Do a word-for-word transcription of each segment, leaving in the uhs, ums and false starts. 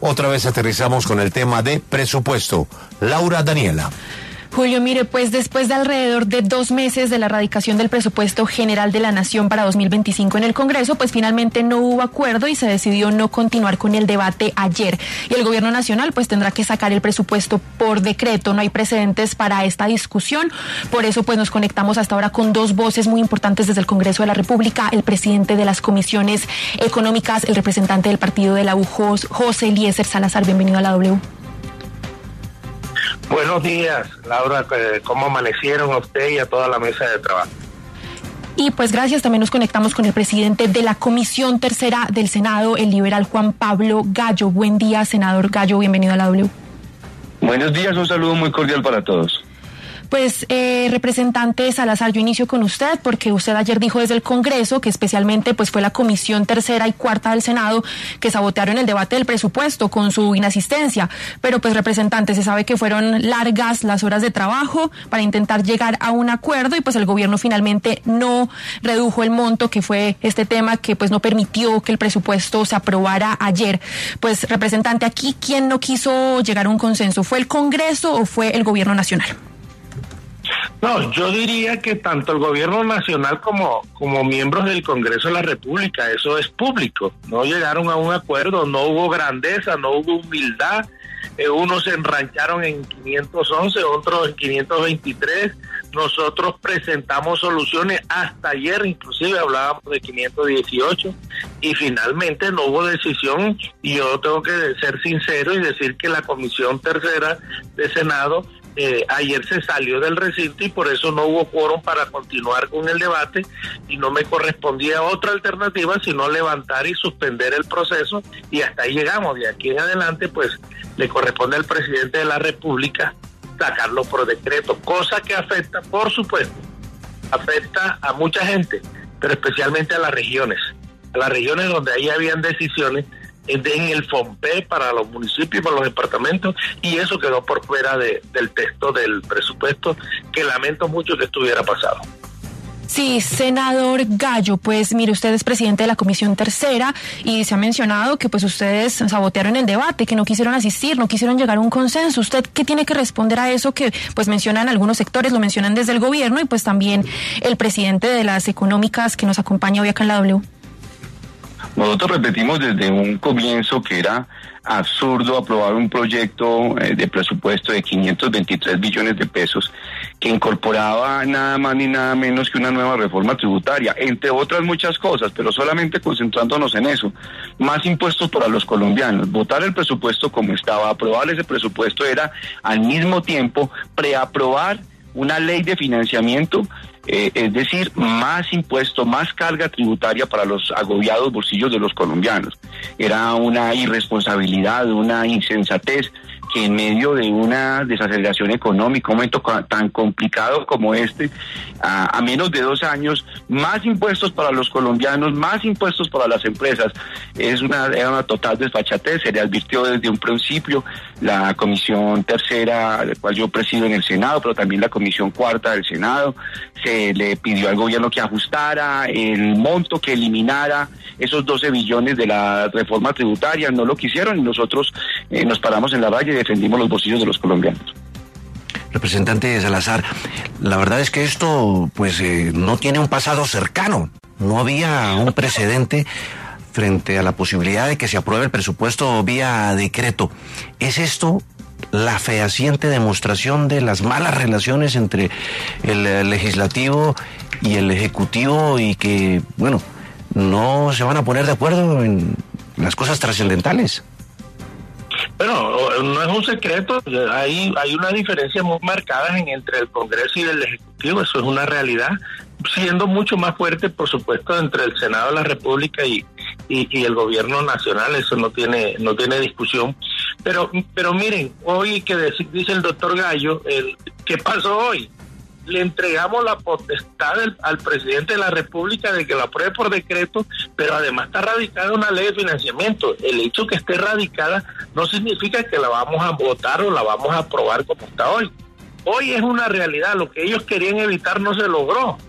Otra vez aterrizamos con el tema de presupuesto. Laura Daniela. Julio, mire, pues después de alrededor de dos meses de la radicación del presupuesto general de la Nación para dos mil veinticinco en el Congreso, pues finalmente no hubo acuerdo y se decidió no continuar con el debate ayer. Y el Gobierno Nacional pues tendrá que sacar el presupuesto por decreto. No hay precedentes para esta discusión. Por eso pues nos conectamos hasta ahora con dos voces muy importantes desde el Congreso de la República, el presidente de las comisiones económicas, el representante del partido de la U, José Eliezer Salazar. Bienvenido a la W. Buenos días, Laura, ¿cómo amanecieron a usted y a toda la mesa de trabajo? Y pues gracias, también nos conectamos con el presidente de la Comisión Tercera del Senado, el liberal Juan Pablo Gallo. Buen día, senador Gallo, bienvenido a la W. Buenos días, un saludo muy cordial para todos. Pues, eh, representante Salazar, yo inicio con usted porque usted ayer dijo desde el Congreso que especialmente pues fue la Comisión Tercera y Cuarta del Senado que sabotearon el debate del presupuesto con su inasistencia. Pero pues, representante, se sabe que fueron largas las horas de trabajo para intentar llegar a un acuerdo y pues el gobierno finalmente no redujo el monto, que fue este tema que pues no permitió que el presupuesto se aprobara ayer. Pues, representante, aquí, ¿quién no quiso llegar a un consenso? ¿Fue el Congreso o fue el Gobierno Nacional? No, yo diría que tanto el gobierno nacional como, como miembros del Congreso de la República, eso es público, no llegaron a un acuerdo, no hubo grandeza, no hubo humildad, eh, unos se enrancharon en quinientos once, otros en quinientos veintitrés, nosotros presentamos soluciones hasta ayer, inclusive hablábamos de quinientos dieciocho, y finalmente no hubo decisión, y yo tengo que ser sincero y decir que la Comisión Tercera de Senado Eh, ayer se salió del recinto y por eso no hubo quórum para continuar con el debate y no me correspondía otra alternativa sino levantar y suspender el proceso y hasta ahí llegamos. De aquí en adelante pues le corresponde al presidente de la República sacarlo por decreto, cosa que afecta, por supuesto, afecta a mucha gente, pero especialmente a las regiones, a las regiones donde ahí habían decisiones en el FOMPE para los municipios y para los departamentos, y eso quedó por fuera de, del texto del presupuesto, que lamento mucho que estuviera pasado. Sí, senador Gallo, pues mire, usted es presidente de la Comisión Tercera y se ha mencionado que pues ustedes sabotearon el debate, que no quisieron asistir, no quisieron llegar a un consenso. ¿Usted qué tiene que responder a eso que pues mencionan algunos sectores, lo mencionan desde el gobierno y pues también el presidente de las económicas que nos acompaña hoy acá en la W? Nosotros repetimos desde un comienzo que era absurdo aprobar un proyecto eh, de presupuesto de quinientos veintitrés billones de pesos que incorporaba nada más ni nada menos que una nueva reforma tributaria, entre otras muchas cosas, pero solamente concentrándonos en eso. Más impuestos para los colombianos. Votar el presupuesto como estaba, aprobar ese presupuesto era al mismo tiempo preaprobar una ley de financiamiento, eh, es decir, más impuestos, más carga tributaria para los agobiados bolsillos de los colombianos. Era una irresponsabilidad, una insensatez que en medio de una desaceleración económica, un momento tan complicado como este, a, a menos de dos años, más impuestos para los colombianos, más impuestos para las empresas, es una, era una total desfachatez. Se le advirtió desde un principio la Comisión Tercera, la cual yo presido en el Senado, pero también la Comisión Cuarta del Senado, se le pidió al gobierno que ajustara el monto, que eliminara esos doce billones de la reforma tributaria. No lo quisieron y nosotros eh, nos paramos en la raya y defendimos los bolsillos de los colombianos. Representante Salazar, la verdad es que esto pues eh, no tiene un pasado cercano. No había un precedente frente a la posibilidad de que se apruebe el presupuesto vía decreto. ¿Es esto la fehaciente demostración de las malas relaciones entre el legislativo y el ejecutivo y que, bueno, no se van a poner de acuerdo en las cosas trascendentales? Bueno, no es un secreto, hay, hay una diferencia muy marcada en, entre el Congreso y el Ejecutivo, eso es una realidad, siendo mucho más fuerte, por supuesto, entre el Senado de la República y, y, y el Gobierno Nacional, eso no tiene no tiene discusión. Pero pero miren, hoy que dice el doctor Gallo, el, ¿qué pasó hoy? Le entregamos la potestad del, al presidente de la República de que la apruebe por decreto, pero además está radicada una ley de financiamiento. El hecho que esté radicada no significa que la vamos a votar o la vamos a aprobar como está hoy. Hoy es una realidad, lo que ellos querían evitar no se logró.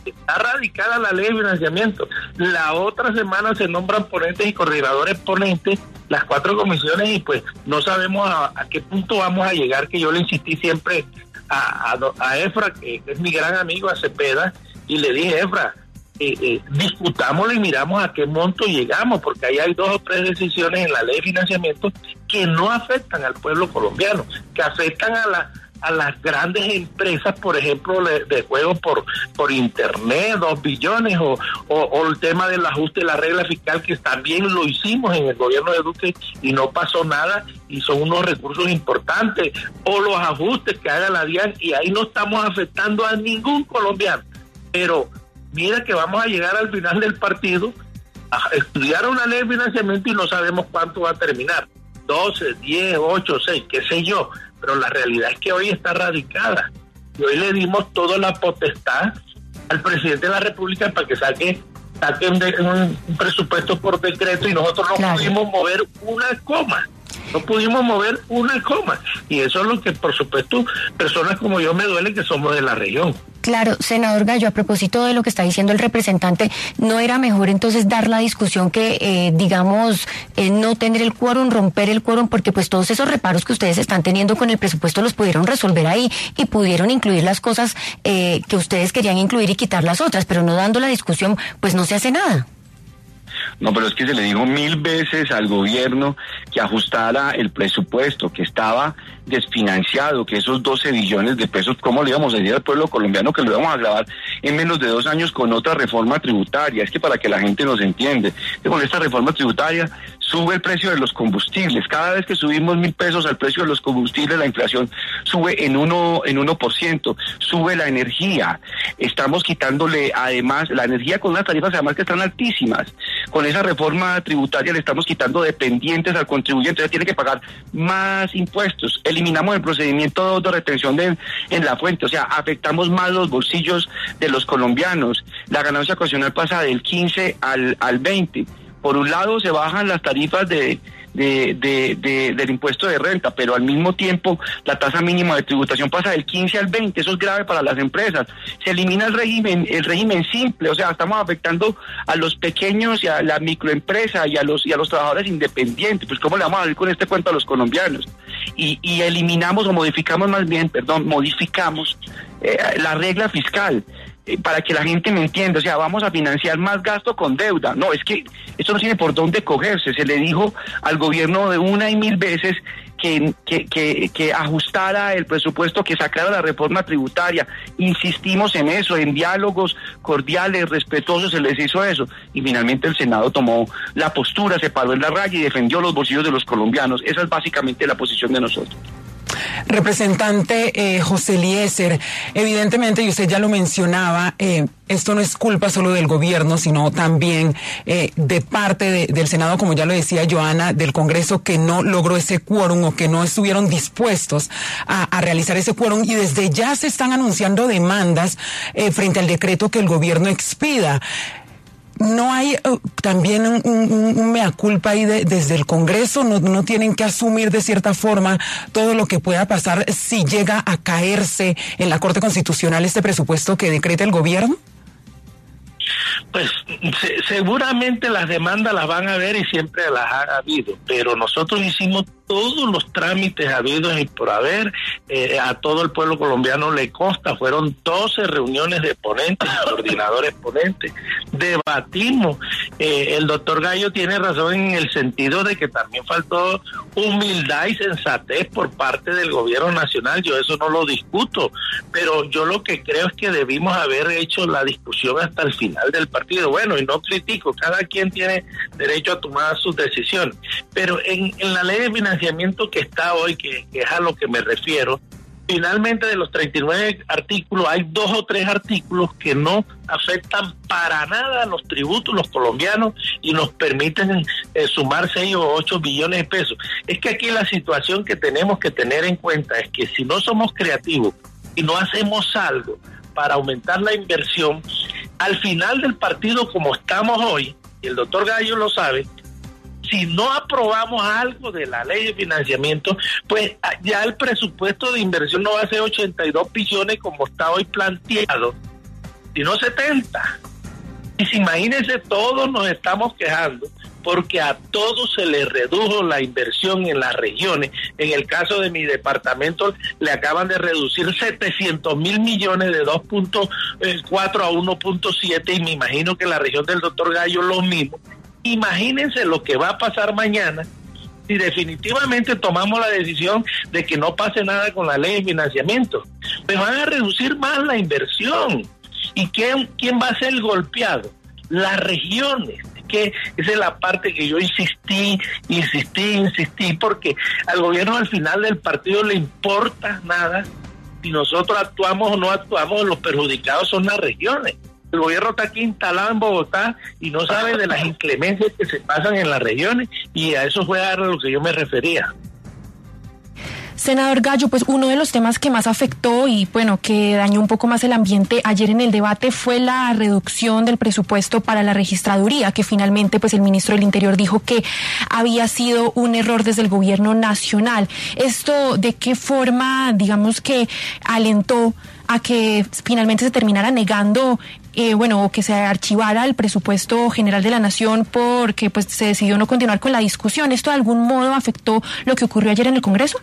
Está radicada la ley de financiamiento. La otra semana se nombran ponentes y coordinadores ponentes, las cuatro comisiones, y pues no sabemos a, a qué punto vamos a llegar, que yo le insistí siempre a, a, a Efra, que es mi gran amigo, a Cepeda, y le dije, Efra, eh, eh, discutámoslo y miramos a qué monto llegamos, porque ahí hay dos o tres decisiones en la ley de financiamiento que no afectan al pueblo colombiano, que afectan a la a las grandes empresas, por ejemplo, de, de juegos por por internet, dos billones, o, o, o el tema del ajuste de la regla fiscal, que también lo hicimos en el gobierno de Duque y no pasó nada, y son unos recursos importantes, o los ajustes que haga la DIAN, y ahí no estamos afectando a ningún colombiano. Pero mira que vamos a llegar al final del partido a estudiar una ley de financiamiento y no sabemos cuánto va a terminar, doce, diez, ocho, seis, qué sé yo, pero la realidad es que hoy está radicada, y hoy le dimos toda la potestad al presidente de la República para que saque, saque un, de, un, un presupuesto por decreto, y nosotros no claro. pudimos mover una coma, no pudimos mover una coma, y eso es lo que, por supuesto, personas como yo me duele, que somos de la región. Claro, senador Gallo, a propósito de lo que está diciendo el representante, ¿no era mejor entonces dar la discusión que, eh, digamos, eh, no tener el quórum, romper el quórum, porque pues todos esos reparos que ustedes están teniendo con el presupuesto los pudieron resolver ahí y pudieron incluir las cosas eh, que ustedes querían incluir y quitar las otras, pero no dando la discusión, pues no se hace nada? No, pero es que se le dijo mil veces al gobierno que ajustara el presupuesto, que estaba desfinanciado, que esos doce billones de pesos, ¿cómo le íbamos a decir al pueblo colombiano que lo íbamos a grabar en menos de dos años con otra reforma tributaria? Es que para que la gente nos entiende, que con esta reforma tributaria sube el precio de los combustibles. Cada vez que subimos mil pesos al precio de los combustibles, la inflación sube en uno, en uno por ciento, sube la energía. Estamos quitándole, además, la energía con unas tarifas además que están altísimas. Con esa reforma tributaria le estamos quitando dependientes al contribuyente, entonces tiene que pagar más impuestos. Eliminamos el procedimiento de retención de, en la fuente, o sea, afectamos más los bolsillos de los colombianos. La ganancia ocasional pasa del quince al, al veinte. Por un lado se bajan las tarifas de, de, de, de, del impuesto de renta, pero al mismo tiempo la tasa mínima de tributación pasa del quince al veinte, eso es grave para las empresas. Se elimina el régimen, el régimen simple, o sea, estamos afectando a los pequeños y a la microempresa y a los y a los trabajadores independientes. Pues cómo le vamos a dar con este cuento a los colombianos. Y, y eliminamos o modificamos más bien, perdón, modificamos eh, la regla fiscal. Para que la gente me entienda, o sea, vamos a financiar más gasto con deuda. No, es que esto no tiene por dónde cogerse. Se le dijo al gobierno de una y mil veces que, que, que, que ajustara el presupuesto, que sacara la reforma tributaria. Insistimos en eso, en diálogos cordiales, respetuosos, se les hizo eso. Y finalmente el Senado tomó la postura, se paró en la raya y defendió los bolsillos de los colombianos. Esa es básicamente la posición de nosotros. Representante eh, José Eliezer, evidentemente, y usted ya lo mencionaba, eh, esto no es culpa solo del gobierno, sino también eh, de parte de, del Senado, como ya lo decía Joana, del Congreso, que no logró ese quórum o que no estuvieron dispuestos a, a realizar ese quórum, y desde ya se están anunciando demandas eh, frente al decreto que el gobierno expida. ¿No hay uh, también un, un, un mea culpa ahí de, desde el Congreso? ¿No, ¿No tienen que asumir de cierta forma todo lo que pueda pasar si llega a caerse en la Corte Constitucional este presupuesto que decreta el gobierno? Pues se, seguramente las demandas las van a ver y siempre las ha habido, pero nosotros hicimos todos los trámites habidos y por haber, eh, a todo el pueblo colombiano le consta, fueron doce reuniones de ponentes, coordinadores ponentes, debatimos, eh, el doctor Gallo tiene razón en el sentido de que también faltó humildad y sensatez por parte del gobierno nacional, yo eso no lo discuto, pero yo lo que creo es que debimos haber hecho la discusión hasta el final del partido, bueno, y no critico, cada quien tiene derecho a tomar sus decisiones, pero en, en la ley de financiamiento que está hoy, que, que es a lo que me refiero, finalmente de los treinta y nueve artículos hay dos o tres artículos que no afectan para nada a los tributos los colombianos y nos permiten eh, sumar seis o ocho billones de pesos. Es que aquí la situación que tenemos que tener en cuenta es que si no somos creativos y no hacemos algo para aumentar la inversión, al final del partido como estamos hoy, y el doctor Gallo lo sabe, si no aprobamos algo de la ley de financiamiento, pues ya el presupuesto de inversión no va a ser ochenta y dos billones como está hoy planteado, sino setenta. Y si imagínense, todos nos estamos quejando porque a todos se les redujo la inversión en las regiones. En el caso de mi departamento le acaban de reducir setecientos mil millones de dos punto cuatro a uno punto siete, y me imagino que la región del doctor Gallo lo mismo. Imagínense lo que va a pasar mañana si definitivamente tomamos la decisión de que no pase nada con la ley de financiamiento. Pues van a reducir más la inversión. ¿Y quién, quién va a ser el golpeado? Las regiones. Que esa es la parte que yo insistí, insistí, insistí, porque al gobierno al final del partido le importa nada si nosotros actuamos o no actuamos. Los perjudicados son las regiones. El gobierno está aquí instalado en Bogotá y no sabe de las inclemencias que se pasan en las regiones, y a eso fue a lo que yo me refería. Senador Gallo, pues uno de los temas que más afectó y bueno, que dañó un poco más el ambiente ayer en el debate fue la reducción del presupuesto para la registraduría, que finalmente pues el ministro del Interior dijo que había sido un error desde el gobierno nacional. ¿Esto de qué forma, digamos, que alentó a que finalmente se terminara negando, eh, bueno, o que se archivara el presupuesto general de la nación porque pues se decidió no continuar con la discusión? ¿Esto de algún modo afectó lo que ocurrió ayer en el Congreso?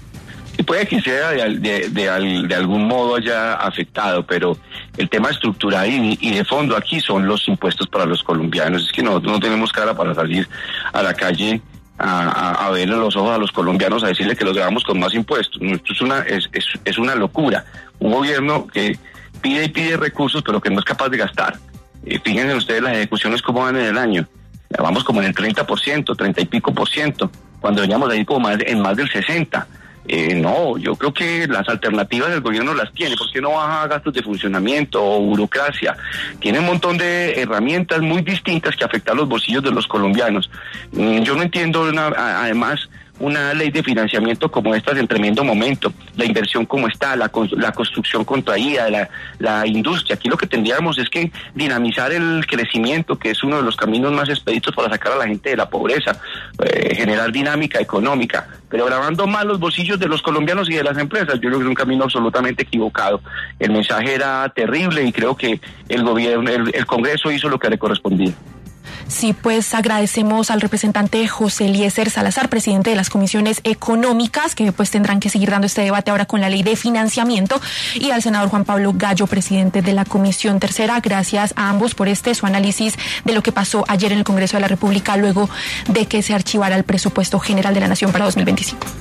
Y puede que sea de, de, de, de algún modo haya afectado, pero el tema estructural y, y de fondo aquí son los impuestos para los colombianos. Es que nosotros no tenemos cara para salir a la calle a, a, a verle los ojos a los colombianos, a decirle que los grabamos con más impuestos. Esto es una, es, es, es una locura. Un gobierno que pide y pide recursos, pero que no es capaz de gastar. Eh, fíjense ustedes las ejecuciones cómo van en el año. Ya vamos como en el treinta por ciento, treinta y pico por ciento, cuando veníamos ahí como más, en más del sesenta. Eh, no, yo creo que las alternativas del gobierno las tiene. ¿Por qué no baja gastos de funcionamiento o burocracia? Tiene un montón de herramientas muy distintas que afectan los bolsillos de los colombianos. Mm, yo no entiendo una, además una ley de financiamiento como esta en tremendo momento, la inversión como está, la, la construcción contraída, la, la industria. Aquí lo que tendríamos es que dinamizar el crecimiento, que es uno de los caminos más expeditos para sacar a la gente de la pobreza, eh, generar dinámica económica, pero grabando más los bolsillos de los colombianos y de las empresas. Yo creo que es un camino absolutamente equivocado. El mensaje era terrible y creo que el gobierno, el, el Congreso hizo lo que le correspondía. Sí, pues agradecemos al representante José Eliezer Salazar, presidente de las comisiones económicas, que pues tendrán que seguir dando este debate ahora con la ley de financiamiento, y al senador Juan Pablo Gallo, presidente de la Comisión Tercera. Gracias a ambos por este su análisis de lo que pasó ayer en el Congreso de la República luego de que se archivara el presupuesto general de la Nación para dos mil veinticinco.